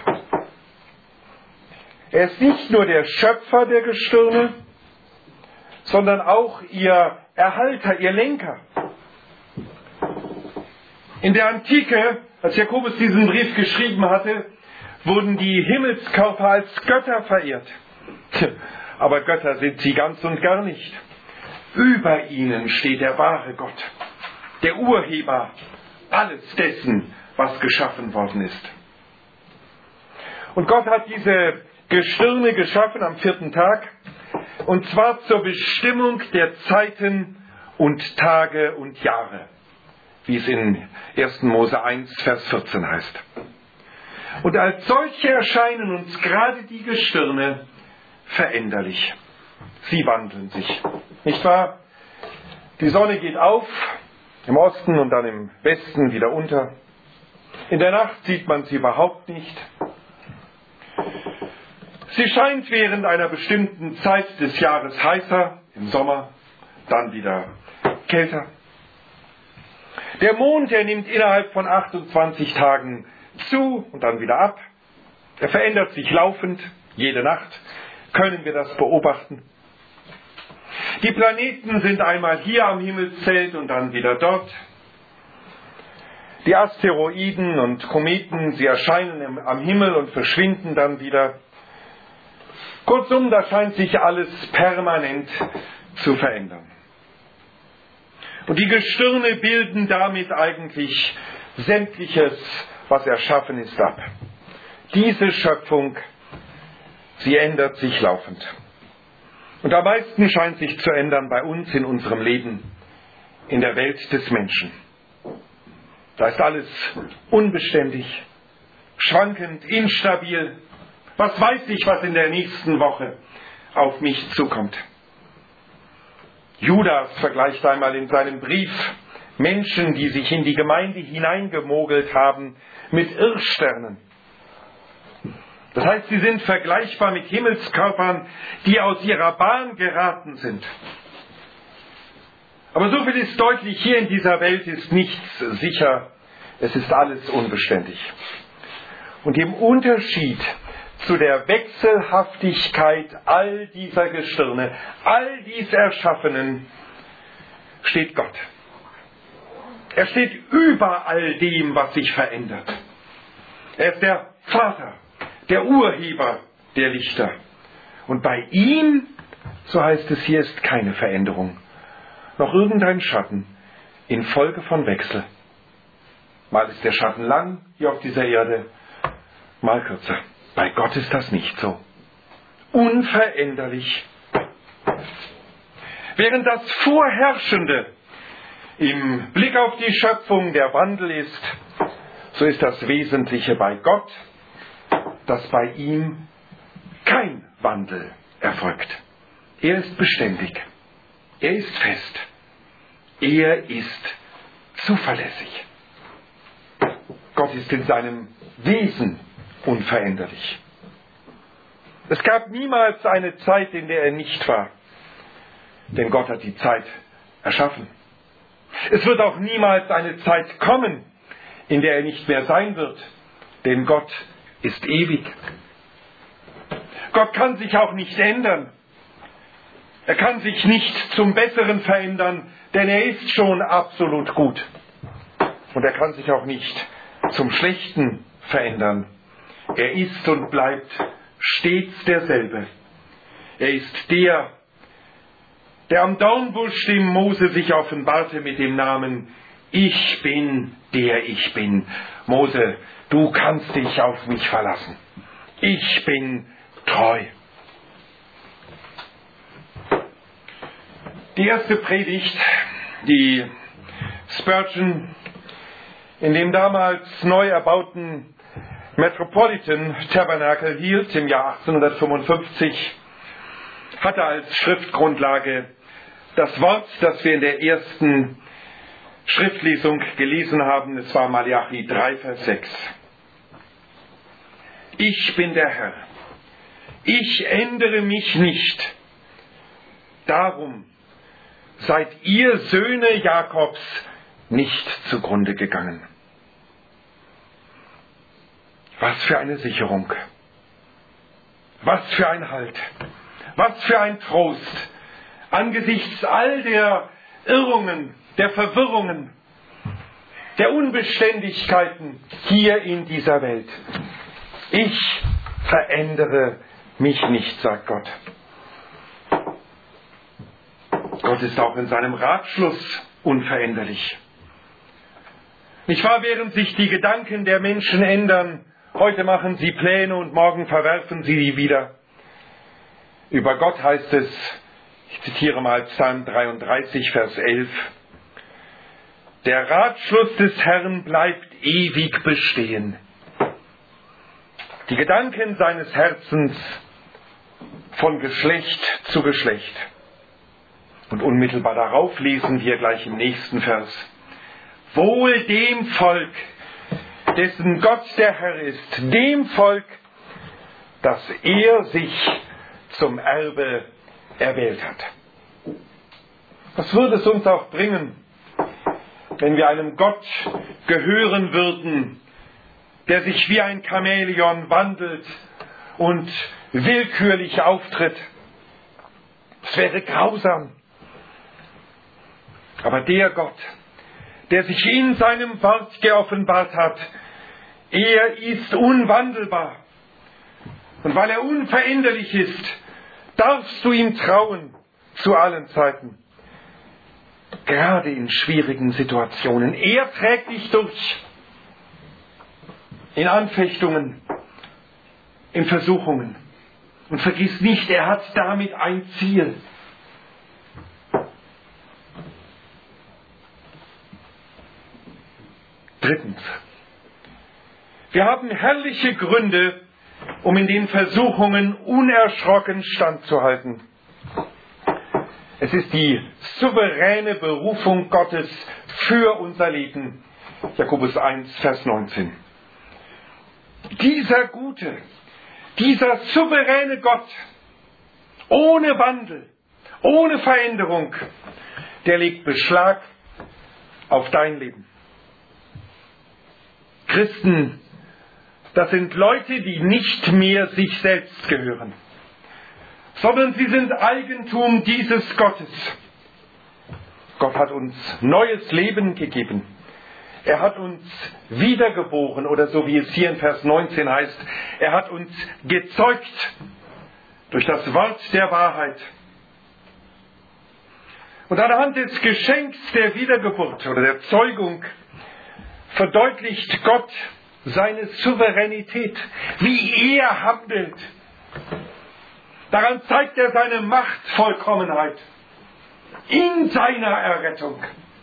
Er ist nicht nur der Schöpfer der Gestirne, sondern auch ihr Erhalter, ihr Lenker. In der Antike, als Jakobus diesen Brief geschrieben hatte, wurden die Himmelskörper als Götter verehrt. Aber Götter sind sie ganz und gar nicht. Über ihnen steht der wahre Gott, der Urheber alles dessen, was geschaffen worden ist. Und Gott hat diese Gestirne geschaffen am 4. Tag, und zwar zur Bestimmung der Zeiten und Tage und Jahre, wie es in 1. Mose 1, Vers 14 heißt. Und als solche erscheinen uns gerade die Gestirne veränderlich. Sie wandeln sich. Nicht wahr? Die Sonne geht auf, im Osten und dann im Westen wieder unter. In der Nacht sieht man sie überhaupt nicht. Sie scheint während einer bestimmten Zeit des Jahres heißer, im Sommer, dann wieder kälter. Der Mond, der nimmt innerhalb von 28 Tagen zu und dann wieder ab. Er verändert sich laufend, jede Nacht können wir das beobachten. Die Planeten sind einmal hier am Himmelszelt und dann wieder dort. Die Asteroiden und Kometen, sie erscheinen am Himmel und verschwinden dann wieder. Kurzum, da scheint sich alles permanent zu verändern. Und die Gestirne bilden damit eigentlich sämtliches, was erschaffen ist, ab. Diese Schöpfung, sie ändert sich laufend. Und am meisten scheint sich zu ändern bei uns in unserem Leben, in der Welt des Menschen. Da ist alles unbeständig, schwankend, instabil. Was weiß ich, was in der nächsten Woche auf mich zukommt? Judas vergleicht einmal in seinem Brief Menschen, die sich in die Gemeinde hineingemogelt haben, mit Irrsternen. Das heißt, sie sind vergleichbar mit Himmelskörpern, die aus ihrer Bahn geraten sind. Aber so viel ist deutlich, hier in dieser Welt ist nichts sicher, es ist alles unbeständig. Und im Unterschied zu der Wechselhaftigkeit all dieser Gestirne, all dies Erschaffenen, steht Gott. Er steht über all dem, was sich verändert. Er ist der Vater, der Urheber der Lichter. Und bei ihm, so heißt es hier, ist keine Veränderung, noch irgendein Schatten infolge von Wechsel. Mal ist der Schatten lang hier auf dieser Erde, mal kürzer. Bei Gott ist das nicht so. Unveränderlich. Während das Vorherrschende im Blick auf die Schöpfung der Wandel ist, so ist das Wesentliche bei Gott, dass bei ihm kein Wandel erfolgt. Er ist beständig. Er ist fest. Er ist zuverlässig. Gott ist in seinem Wesen unveränderlich. Es gab niemals eine Zeit, in der er nicht war, denn Gott hat die Zeit erschaffen. Es wird auch niemals eine Zeit kommen, in der er nicht mehr sein wird, denn Gott ist ewig. Gott kann sich auch nicht ändern. Er kann sich nicht zum Besseren verändern, denn er ist schon absolut gut. Und er kann sich auch nicht zum Schlechten verändern. Er ist und bleibt stets derselbe. Er ist der am Dornbusch dem Mose sich offenbarte mit dem Namen Ich bin, der ich bin. Mose, du kannst dich auf mich verlassen. Ich bin treu. Die erste Predigt, die Spurgeon in dem damals neu erbauten Metropolitan Tabernacle hielt im Jahr 1855, hatte als Schriftgrundlage das Wort, das wir in der ersten Schriftlesung gelesen haben. Es war Malachi 3, Vers 6. Ich bin der Herr. Ich ändere mich nicht. Darum seid ihr Söhne Jakobs nicht zugrunde gegangen. Was für eine Sicherung. Was für ein Halt. Was für ein Trost. Angesichts all der Irrungen, der Verwirrungen, der Unbeständigkeiten hier in dieser Welt. Ich verändere mich nicht, sagt Gott. Gott ist auch in seinem Ratschluss unveränderlich. Nicht wahr, während sich die Gedanken der Menschen ändern, heute machen sie Pläne und morgen verwerfen sie die wieder. Über Gott heißt es, ich zitiere mal Psalm 33, Vers 11, der Ratschluss des Herrn bleibt ewig bestehen. Die Gedanken seines Herzens von Geschlecht zu Geschlecht. Und unmittelbar darauf lesen wir gleich im nächsten Vers. Wohl dem Volk, dessen Gott der Herr ist, dem Volk, das er sich zum Erbe erwählt hat. Was würde es uns auch bringen, wenn wir einem Gott gehören würden, der sich wie ein Chamäleon wandelt und willkürlich auftritt? Es wäre grausam. Aber der Gott, der sich in seinem Wort geoffenbart hat, er ist unwandelbar. Und weil er unveränderlich ist, darfst du ihm trauen zu allen Zeiten. Gerade in schwierigen Situationen. Er trägt dich durch. In Anfechtungen, in Versuchungen. Und vergiss nicht, er hat damit ein Ziel. Drittens. Wir haben herrliche Gründe, um in den Versuchungen unerschrocken standzuhalten. Es ist die souveräne Berufung Gottes für unser Leben. Jakobus 1, Vers 19. Dieser gute, dieser souveräne Gott, ohne Wandel, ohne Veränderung, der legt Beschlag auf dein Leben. Christen, das sind Leute, die nicht mehr sich selbst gehören, sondern sie sind Eigentum dieses Gottes. Gott hat uns neues Leben gegeben. Er hat uns wiedergeboren, oder so wie es hier in Vers 19 heißt, er hat uns gezeugt durch das Wort der Wahrheit. Und anhand des Geschenks der Wiedergeburt oder der Zeugung verdeutlicht Gott seine Souveränität, wie er handelt. Daran zeigt er seine Machtvollkommenheit in seiner Errettung.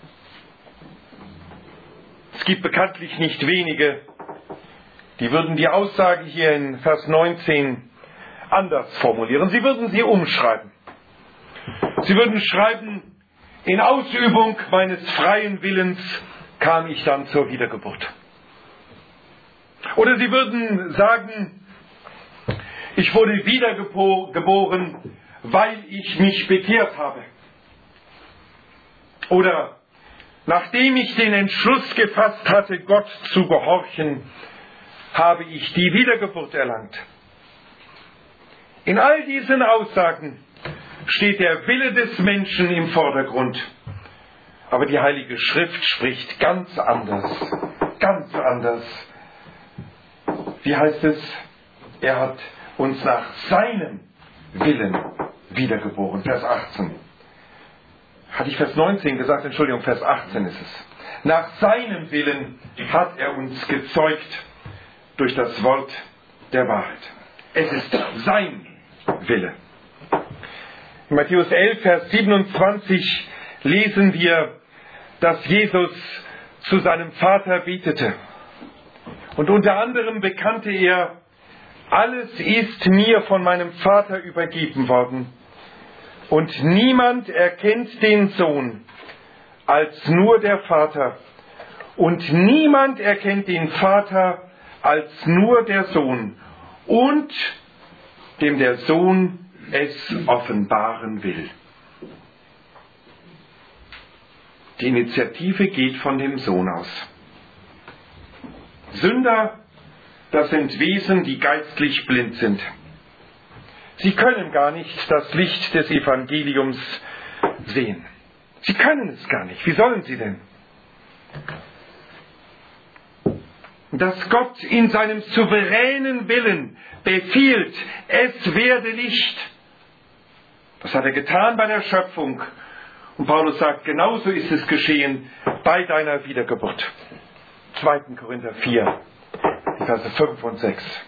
Es gibt bekanntlich nicht wenige, die würden die Aussage hier in Vers 19 anders formulieren. Sie würden sie umschreiben. Sie würden schreiben, in Ausübung meines freien Willens kam ich dann zur Wiedergeburt. Oder sie würden sagen, ich wurde wiedergeboren, weil ich mich bekehrt habe. Oder nachdem ich den Entschluss gefasst hatte, Gott zu gehorchen, habe ich die Wiedergeburt erlangt. In all diesen Aussagen steht der Wille des Menschen im Vordergrund. Aber die Heilige Schrift spricht ganz anders. Ganz anders. Wie heißt es? Er hat uns nach seinem Willen wiedergeboren. Vers 18. Hatte ich Vers 19 gesagt? Entschuldigung, Vers 18 ist es. Nach seinem Willen hat er uns gezeugt durch das Wort der Wahrheit. Es ist sein Wille. In Matthäus 11, Vers 27 lesen wir, dass Jesus zu seinem Vater betete. Und unter anderem bekannte er, alles ist mir von meinem Vater übergeben worden. Und niemand erkennt den Sohn als nur der Vater. Und niemand erkennt den Vater als nur der Sohn. Und dem der Sohn es offenbaren will. Die Initiative geht von dem Sohn aus. Sünder, das sind Wesen, die geistlich blind sind. Sie können gar nicht das Licht des Evangeliums sehen. Sie können es gar nicht. Wie sollen sie denn? Dass Gott in seinem souveränen Willen befiehlt, es werde Licht. Das hat er getan bei der Schöpfung. Und Paulus sagt, genauso ist es geschehen bei deiner Wiedergeburt. 2. Korinther 4, die Verse 5 und 6.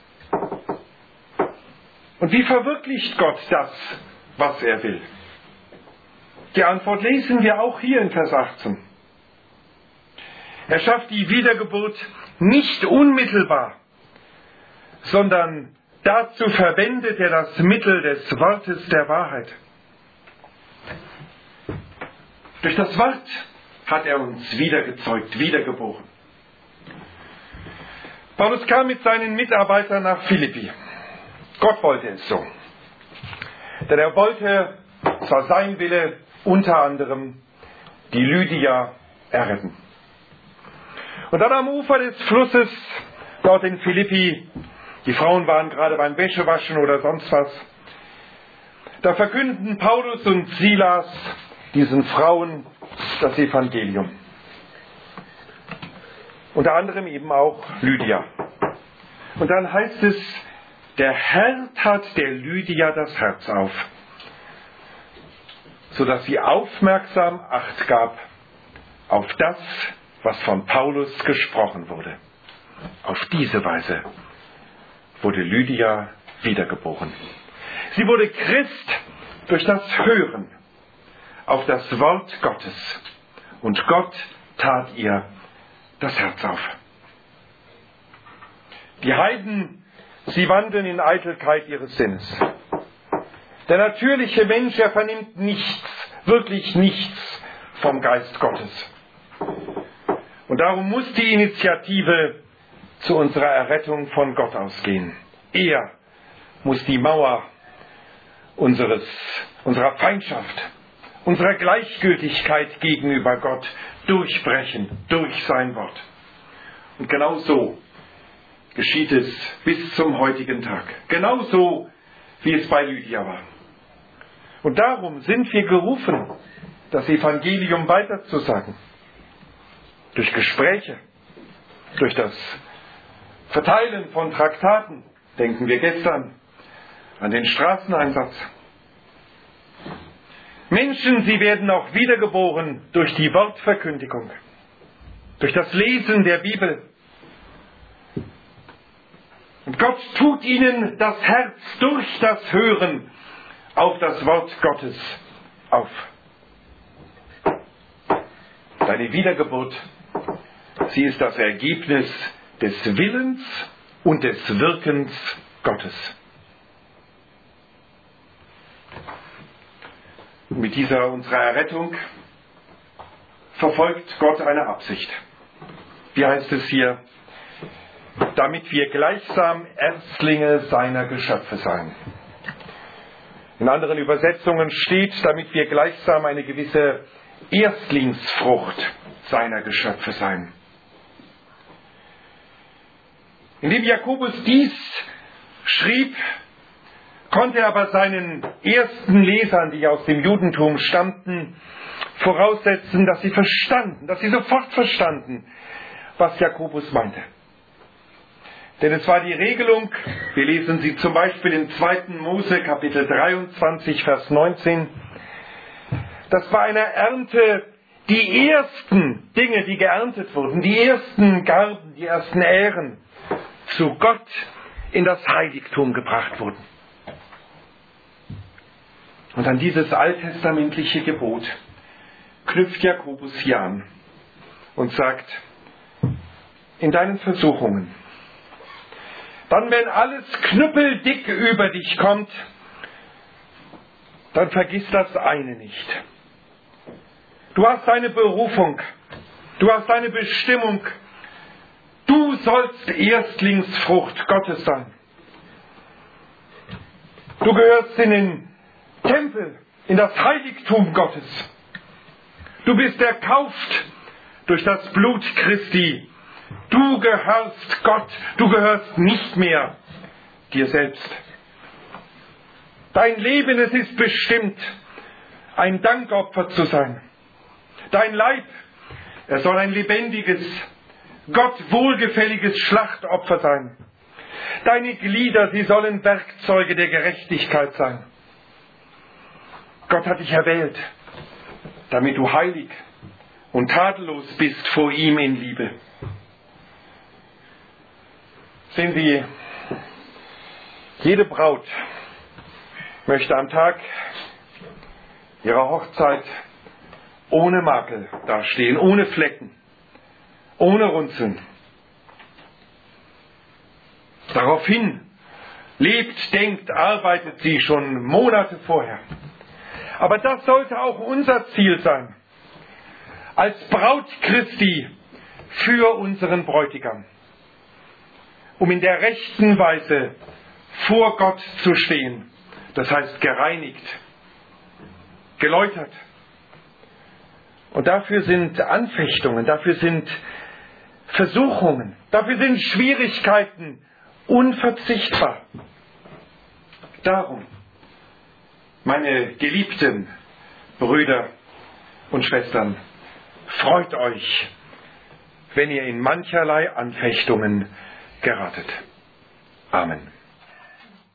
Und wie verwirklicht Gott das, was er will? Die Antwort lesen wir auch hier in Vers 18. Er schafft die Wiedergeburt nicht unmittelbar, sondern dazu verwendet er das Mittel des Wortes der Wahrheit. Durch das Wort hat er uns wiedergezeugt, wiedergeboren. Paulus kam mit seinen Mitarbeitern nach Philippi. Gott wollte es so. Denn er wollte, es war sein Wille, unter anderem die Lydia erretten. Und dann am Ufer des Flusses, dort in Philippi, die Frauen waren gerade beim Wäschewaschen oder sonst was, da verkünden Paulus und Silas diesen Frauen das Evangelium. Unter anderem eben auch Lydia. Und dann heißt es, der Herr tat der Lydia das Herz auf, sodass sie aufmerksam Acht gab auf das, was von Paulus gesprochen wurde. Auf diese Weise wurde Lydia wiedergeboren. Sie wurde Christ durch das Hören auf das Wort Gottes. Und Gott tat ihr das Herz auf. Die Heiden, sie wandeln in Eitelkeit ihres Sinnes. Der natürliche Mensch, er vernimmt nichts, wirklich nichts vom Geist Gottes. Und darum muss die Initiative zu unserer Errettung von Gott ausgehen. Er muss die Mauer unserer Feindschaft, unserer Gleichgültigkeit gegenüber Gott durchbrechen durch sein Wort. Und genau so geschieht es bis zum heutigen Tag. Genauso wie es bei Lydia war. Und darum sind wir gerufen, das Evangelium weiterzusagen. Durch Gespräche, durch das Verteilen von Traktaten. Denken wir gestern an den Straßeneinsatz. Menschen, sie werden auch wiedergeboren durch die Wortverkündigung, durch das Lesen der Bibel. Und Gott tut ihnen das Herz durch das Hören auf das Wort Gottes auf. Deine Wiedergeburt, sie ist das Ergebnis des Willens und des Wirkens Gottes. Mit unserer Errettung verfolgt Gott eine Absicht. Wie heißt es hier? damit wir gleichsam Erstlinge seiner Geschöpfe seien. In anderen Übersetzungen steht, damit wir gleichsam eine gewisse Erstlingsfrucht seiner Geschöpfe seien. Indem Jakobus dies schrieb, konnte er aber seinen ersten Lesern, die aus dem Judentum stammten, voraussetzen, dass sie sofort verstanden, was Jakobus meinte. Denn es war die Regelung, wir lesen sie zum Beispiel im 2. Mose Kapitel 23, Vers 19, dass bei einer Ernte die ersten Dinge, die geerntet wurden, die ersten Garben, die ersten Ähren, zu Gott in das Heiligtum gebracht wurden. Und an dieses alttestamentliche Gebot knüpft Jakobus hier an und sagt, in deinen Versuchungen, dann wenn alles knüppeldick über dich kommt, dann vergiss das eine nicht. Du hast deine Berufung, du hast deine Bestimmung, du sollst Erstlingsfrucht Gottes sein. Du gehörst in den Tempel, in das Heiligtum Gottes. Du bist erkauft durch das Blut Christi. Du gehörst Gott, du gehörst nicht mehr dir selbst. Dein Leben, es ist bestimmt, ein Dankopfer zu sein. Dein Leib, er soll ein lebendiges, Gott wohlgefälliges Schlachtopfer sein. Deine Glieder, sie sollen Werkzeuge der Gerechtigkeit sein. Gott hat dich erwählt, damit du heilig und tadellos bist vor ihm in Liebe. Sehen Sie, jede Braut möchte am Tag ihrer Hochzeit ohne Makel dastehen, ohne Flecken, ohne Runzeln. Daraufhin lebt, denkt, arbeitet sie schon Monate vorher. Aber das sollte auch unser Ziel sein, als Braut Christi für unseren Bräutigam, um in der rechten Weise vor Gott zu stehen, das heißt gereinigt, geläutert. Und dafür sind Anfechtungen, dafür sind Versuchungen, dafür sind Schwierigkeiten unverzichtbar. Darum, meine geliebten Brüder und Schwestern, freut euch, wenn ihr in mancherlei Anfechtungen geratet. Amen.